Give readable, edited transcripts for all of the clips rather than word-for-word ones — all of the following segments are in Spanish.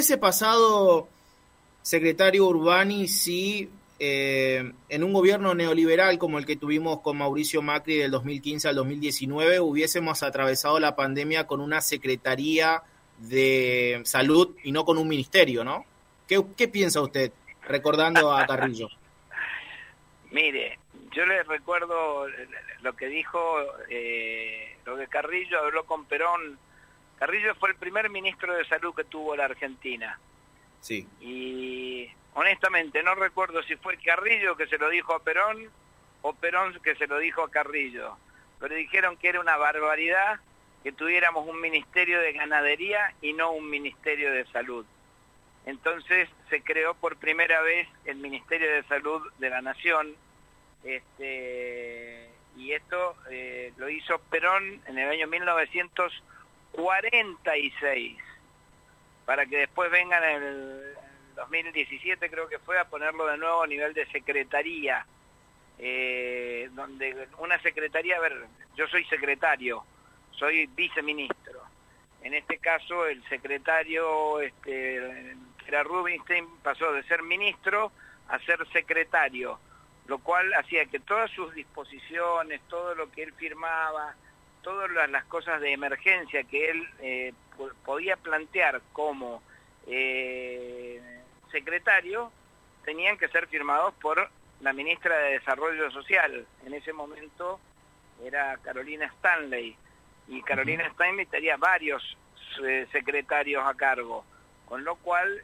hubiese pasado, secretario Urbani, si en un gobierno neoliberal como el que tuvimos con Mauricio Macri del 2015 al 2019 hubiésemos atravesado la pandemia con una Secretaría de Salud y no con un ministerio, ¿no? ¿Qué piensa usted, recordando a Carrillo? Mire, yo le recuerdo lo que dijo, lo que Carrillo habló con Perón. Carrillo fue el primer ministro de Salud que tuvo la Argentina. Sí. Y honestamente no recuerdo si fue Carrillo que se lo dijo a Perón o Perón que se lo dijo a Carrillo. Pero dijeron que era una barbaridad que tuviéramos un ministerio de ganadería y no un ministerio de salud. Entonces se creó por primera vez el Ministerio de Salud de la Nación, y esto lo hizo Perón en el año 1946, para que después vengan en el 2017, creo que fue, a ponerlo de nuevo a nivel de secretaría, donde una secretaría, a ver, yo soy secretario, soy viceministro. En este caso el secretario, que era Rubinstein, pasó de ser ministro a ser secretario, lo cual hacía que todas sus disposiciones, todo lo que él firmaba, todas las cosas de emergencia que él podía plantear como secretario, tenían que ser firmados por la ministra de Desarrollo Social. En ese momento era Carolina Stanley, y Carolina Stanley tenía varios secretarios a cargo, con lo cual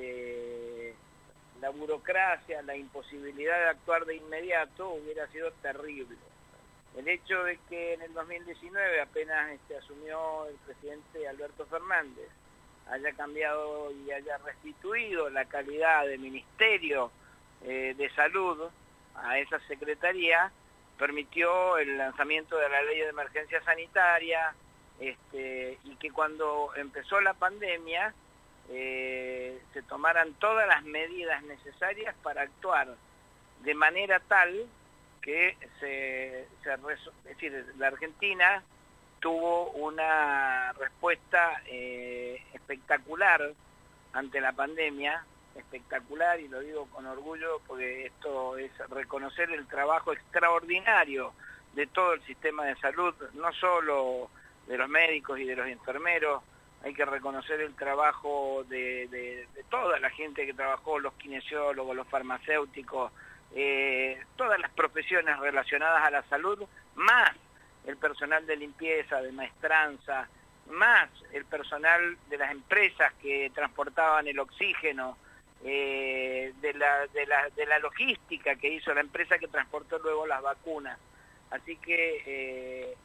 la burocracia, la imposibilidad de actuar de inmediato hubiera sido terrible. El hecho de que en el 2019, apenas asumió el presidente Alberto Fernández, haya cambiado y haya restituido la calidad de Ministerio de Salud a esa secretaría, permitió el lanzamiento de la Ley de Emergencia Sanitaria, y que cuando empezó la pandemia se tomaran todas las medidas necesarias para actuar de manera tal que es decir, la Argentina tuvo una respuesta espectacular ante la pandemia, espectacular, y lo digo con orgullo porque esto es reconocer el trabajo extraordinario de todo el sistema de salud, no solo de los médicos y de los enfermeros. Hay que reconocer el trabajo de toda la gente que trabajó, los kinesiólogos, los farmacéuticos, todas las profesiones relacionadas a la salud, más el personal de limpieza, de maestranza, más el personal de las empresas que transportaban el oxígeno, de la logística que hizo la empresa que transportó luego las vacunas. Así que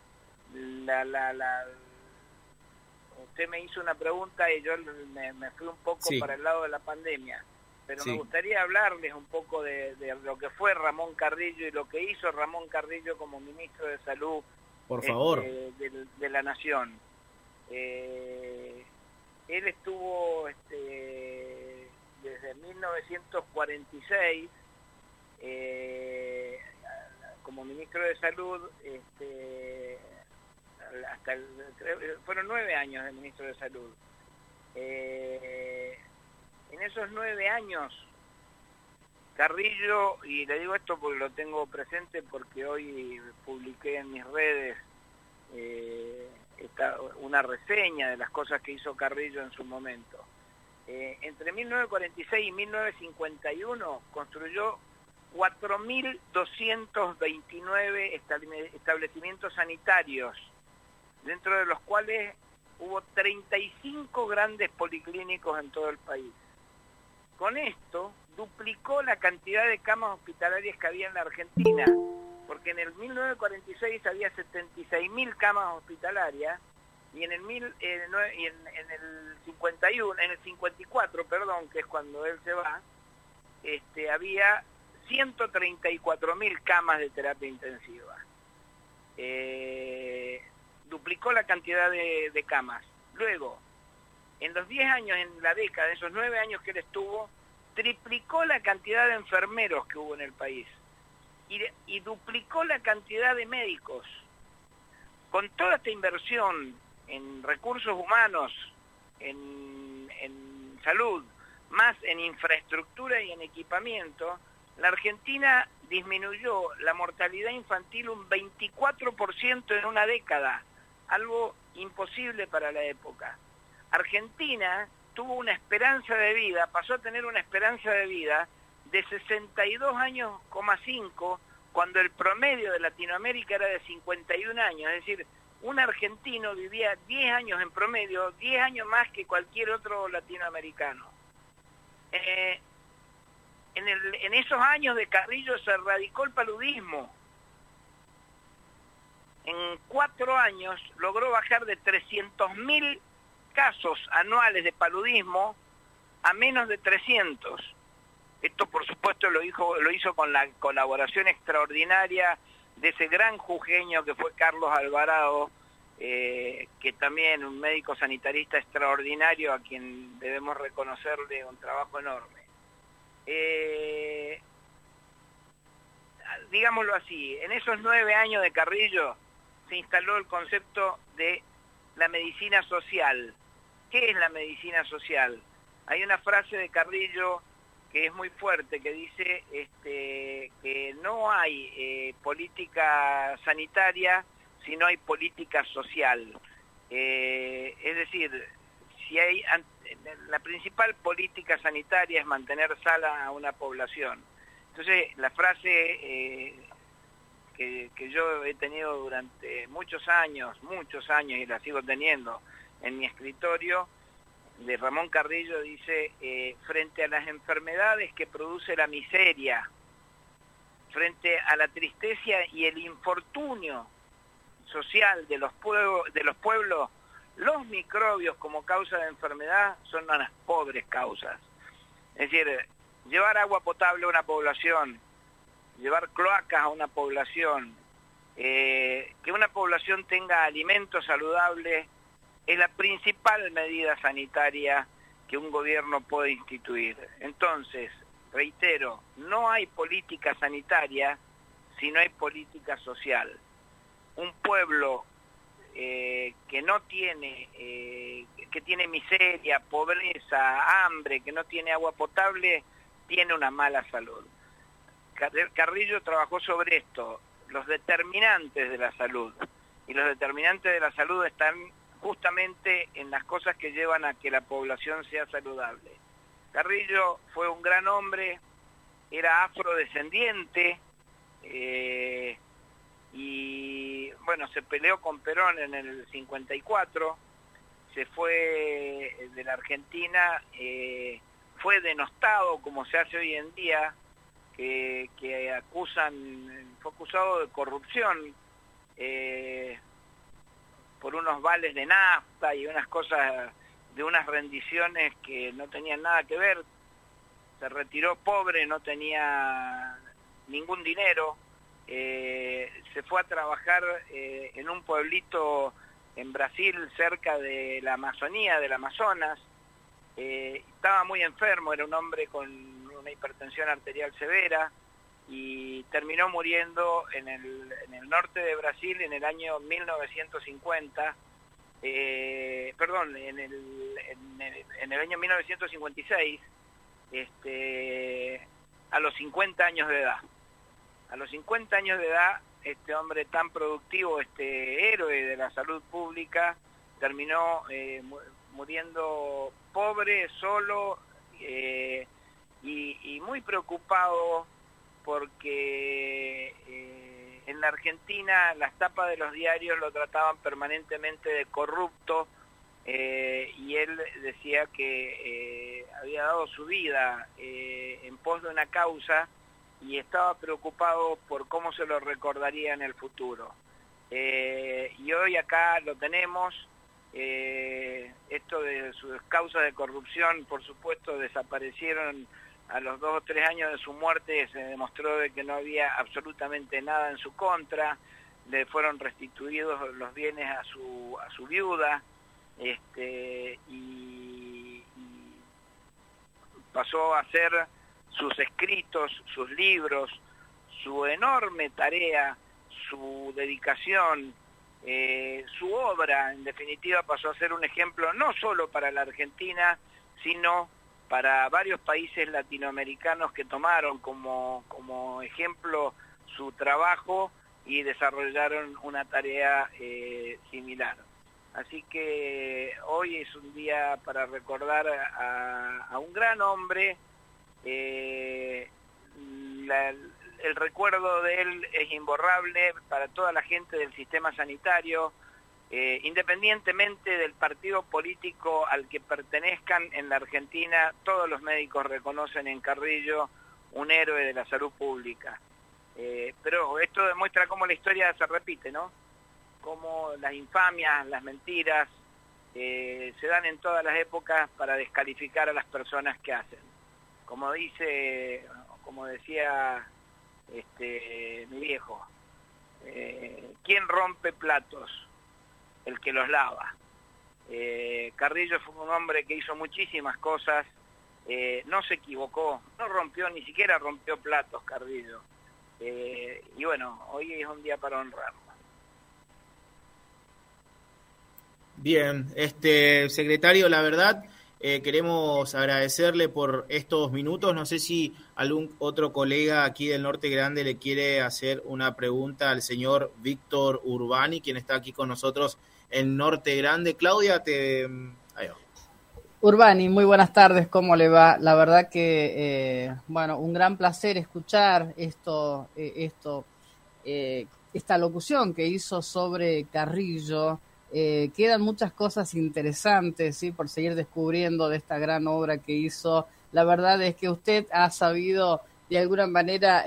usted me hizo una pregunta y yo me fui un poco para el lado de la pandemia, pero me gustaría hablarles un poco de lo que fue Ramón Carrillo y lo que hizo Ramón Carrillo como ministro de Salud, por favor, de la Nación. Él estuvo desde 1946 como ministro de Salud, fueron 9 años de ministro de Salud. En esos 9 años, Carrillo, y le digo esto porque lo tengo presente porque hoy publiqué en mis redes una reseña de las cosas que hizo Carrillo en su momento. Entre 1946 y 1951 construyó 4.229 establecimientos sanitarios, dentro de los cuales hubo 35 grandes policlínicos en todo el país. Con esto duplicó la cantidad de camas hospitalarias que había en la Argentina, porque en el 1946 había 76.000 camas hospitalarias y en el 54, perdón, que es cuando él se va, había 134.000 camas de terapia intensiva. Duplicó la cantidad de camas. Luego, en los 10 años, en la década, esos 9 años que él estuvo, triplicó la cantidad de enfermeros que hubo en el país y duplicó la cantidad de médicos. Con toda esta inversión en recursos humanos, en salud, más en infraestructura y en equipamiento, la Argentina disminuyó la mortalidad infantil un 24% en una década, algo imposible para la época. Argentina tuvo una esperanza de vida, pasó a tener una esperanza de vida de 62 años, 5, cuando el promedio de Latinoamérica era de 51 años, es decir, un argentino vivía 10 años en promedio, 10 años más que cualquier otro latinoamericano. En esos años de Carrillo se erradicó el paludismo. En 4 años logró bajar de 300.000 casos anuales de paludismo a menos de 300. Esto, por supuesto, lo hizo con la colaboración extraordinaria de ese gran jujeño que fue Carlos Alvarado, que también un médico sanitarista extraordinario a quien debemos reconocerle un trabajo enorme. Digámoslo así, en esos 9 años de Carrillo se instaló el concepto de la medicina social. ¿Qué es la medicina social? Hay una frase de Carrillo que es muy fuerte, que dice que no hay política sanitaria si no hay política social. Es decir, la principal política sanitaria es mantener sana a una población. Entonces, la frase que yo he tenido durante muchos años, y la sigo teniendo en mi escritorio, de Ramón Carrillo, dice, frente a las enfermedades que produce la miseria, frente a la tristeza y el infortunio social de los pueblos, los microbios como causa de enfermedad son unas pobres causas. Es decir, llevar agua potable a una población, llevar cloacas a una población, que una población tenga alimentos saludables, es la principal medida sanitaria que un gobierno puede instituir. Entonces, reitero, no hay política sanitaria si no hay política social. Un pueblo que no tiene, que tiene miseria, pobreza, hambre, que no tiene agua potable, tiene una mala salud. Carrillo trabajó sobre esto, los determinantes de la salud. Y los determinantes de la salud están justamente en las cosas que llevan a que la población sea saludable. Carrillo fue un gran hombre, era afrodescendiente, y bueno, se peleó con Perón en el 54, se fue de la Argentina, fue denostado como se hace hoy en día, que fue acusado de corrupción, por unos vales de nafta y unas cosas, de unas rendiciones que no tenían nada que ver. Se retiró pobre, no tenía ningún dinero, se fue a trabajar en un pueblito en Brasil cerca de la Amazonía, del Amazonas. Estaba muy enfermo, era un hombre con una hipertensión arterial severa, y terminó muriendo en el norte de Brasil en el año 1950, en el año 1956, a los 50 años de edad. A los 50 años de edad, este hombre tan productivo, este héroe de la salud pública, terminó muriendo pobre, solo, y muy preocupado, porque en la Argentina las tapas de los diarios lo trataban permanentemente de corrupto, y él decía que había dado su vida en pos de una causa, y estaba preocupado por cómo se lo recordaría en el futuro. Y hoy acá lo tenemos. Esto de sus causas de corrupción, por supuesto, desaparecieron a los 2 o 3 años de su muerte. Se demostró de que no había absolutamente nada en su contra, le fueron restituidos los bienes a su viuda, y pasó a hacer sus escritos, sus libros, su enorme tarea, su dedicación, su obra, en definitiva, pasó a ser un ejemplo no solo para la Argentina, sino para varios países latinoamericanos que tomaron como ejemplo su trabajo y desarrollaron una tarea similar. Así que hoy es un día para recordar a un gran hombre. El recuerdo de él es imborrable para toda la gente del sistema sanitario, independientemente del partido político al que pertenezcan. En la Argentina todos los médicos reconocen en Carrillo un héroe de la salud pública. Pero esto demuestra cómo la historia se repite, ¿no? Cómo las infamias, las mentiras se dan en todas las épocas para descalificar a las personas que hacen. Como decía mi viejo, ¿quién rompe platos? El que los lava. Carrillo fue un hombre que hizo muchísimas cosas, no se equivocó, ni siquiera rompió platos Carrillo. Y bueno, hoy es un día para honrarlo. Bien, secretario, la verdad, queremos agradecerle por estos minutos. No sé si algún otro colega aquí del Norte Grande le quiere hacer una pregunta al señor Víctor Urbani, quien está aquí con nosotros en Norte Grande. Claudia, ahí va. Urbani, muy buenas tardes, ¿cómo le va? La verdad que, un gran placer escuchar esta locución que hizo sobre Carrillo. Quedan muchas cosas interesantes, ¿sí?, por seguir descubriendo de esta gran obra que hizo. La verdad es que usted ha sabido, de alguna manera,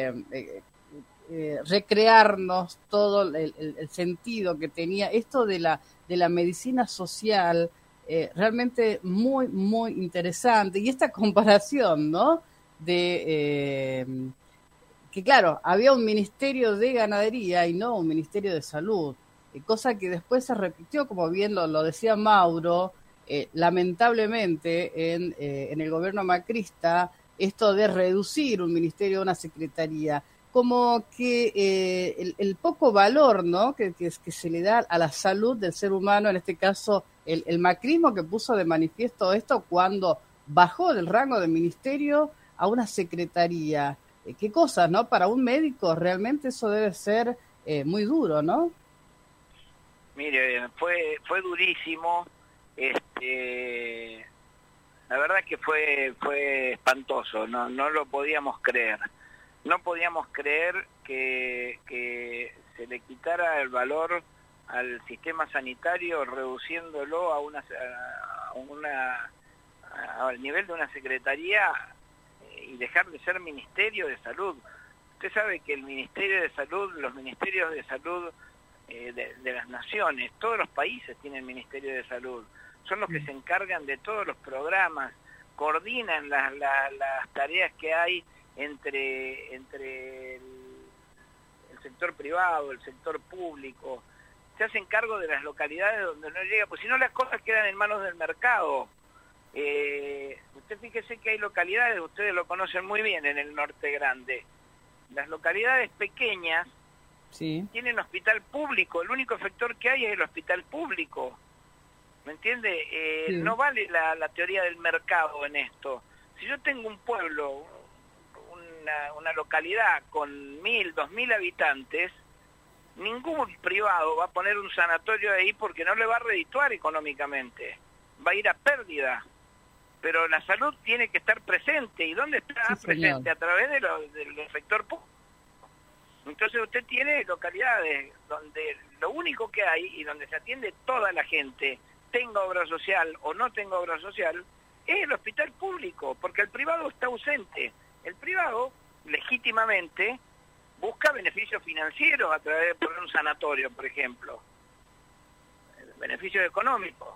recrearnos todo el sentido que tenía esto de la medicina social. Realmente muy, muy interesante. Y esta comparación, ¿no?, de que, claro, había un ministerio de ganadería y no un ministerio de salud, cosa que después se repitió, como bien lo decía Mauro, lamentablemente en el gobierno macrista, esto de reducir un ministerio a una secretaría, como que el poco valor, ¿no?, que se le da a la salud del ser humano, en este caso el macrismo, que puso de manifiesto esto cuando bajó del rango de ministerio a una secretaría. Qué cosas, ¿no? Para un médico realmente eso debe ser muy duro, ¿no? Mire, fue durísimo. La verdad que fue espantoso, no lo podíamos creer. No podíamos creer que se le quitara el valor al sistema sanitario, reduciéndolo al nivel de una secretaría y dejar de ser Ministerio de Salud. Usted sabe que el Ministerio de Salud, los ministerios de salud de las naciones, todos los países tienen Ministerio de Salud, son los que se encargan de todos los programas, coordinan las tareas que hay entre el sector privado, el sector público. Se hacen cargo de las localidades donde no llega, pues si no las cosas quedan en manos del mercado. Usted fíjese que hay localidades, ustedes lo conocen muy bien en el Norte Grande, las localidades pequeñas sí tienen hospital público, el único efector que hay es el hospital público, ¿me entiende? Sí. No vale la teoría del mercado en esto. Si yo tengo un pueblo, una localidad con 1.000, 2.000 habitantes, ningún privado va a poner un sanatorio ahí porque no le va a redituar económicamente, va a ir a pérdida. Pero la salud tiene que estar presente. ¿Y dónde está presente? A través del sector público. Entonces usted tiene localidades donde lo único que hay y donde se atiende toda la gente, tenga obra social o no tenga obra social, es el hospital público, porque el privado está ausente. El privado, legítimamente, busca beneficios financieros a través de poner un sanatorio, por ejemplo. Beneficios económicos.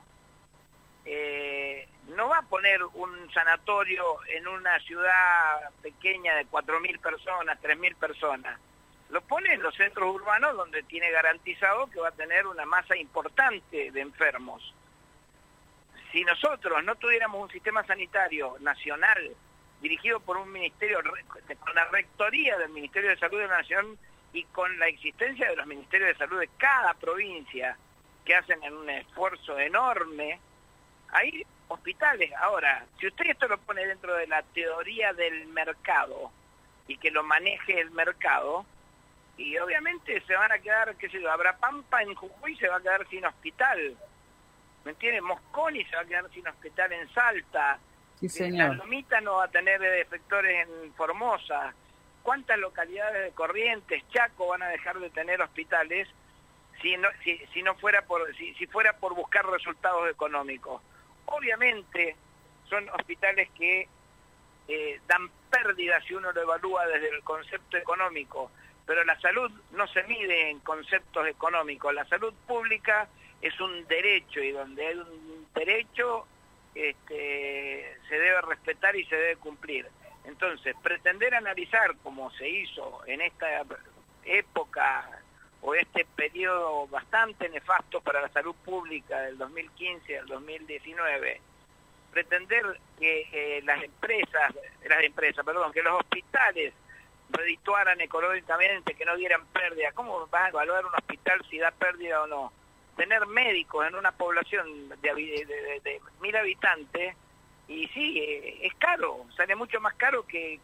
No va a poner un sanatorio en una ciudad pequeña de 4.000 personas, 3.000 personas. Lo pone en los centros urbanos donde tiene garantizado que va a tener una masa importante de enfermos. Si nosotros no tuviéramos un sistema sanitario nacional dirigido por un ministerio, con la rectoría del Ministerio de Salud de la Nación y con la existencia de los ministerios de salud de cada provincia que hacen un esfuerzo enorme, ahí hospitales. Ahora, si usted esto lo pone dentro de la teoría del mercado y que lo maneje el mercado, y obviamente se van a quedar, qué sé yo, Abrapampa en Jujuy se va a quedar sin hospital, ¿me entiende? Mosconi se va a quedar sin hospital en Salta, sí, señor. La Lomita no va a tener efectores en Formosa. ¿Cuántas localidades de Corrientes, Chaco van a dejar de tener hospitales si no fuera si fuera por buscar resultados económicos? Obviamente son hospitales que dan pérdidas si uno lo evalúa desde el concepto económico, pero la salud no se mide en conceptos económicos. La salud pública es un derecho, y donde hay un derecho se debe respetar y se debe cumplir. Entonces, pretender analizar, como se hizo en esta época o este periodo bastante nefasto para la salud pública del 2015 al 2019, pretender que que los hospitales redituaran económicamente, que no dieran pérdida. ¿Cómo vas a evaluar un hospital si da pérdida o no? Tener médicos en una población de 1.000 habitantes, y sí, es caro, sale mucho más caro que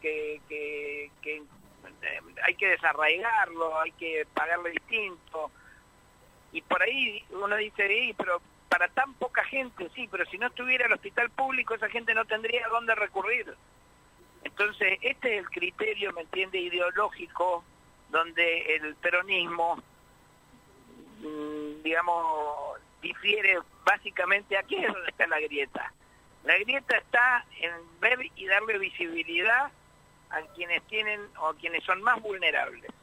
hay que desarraigarlo, hay que pagarle distinto, y por ahí uno dice, pero para tan poca gente, sí, pero si no estuviera el hospital público, esa gente no tendría a dónde recurrir. Entonces, este es el criterio, ¿me entiende?, ideológico, donde el peronismo, digamos, difiere básicamente. Aquí es donde está la grieta. La grieta está en ver y darle visibilidad a quienes tienen o a quienes son más vulnerables.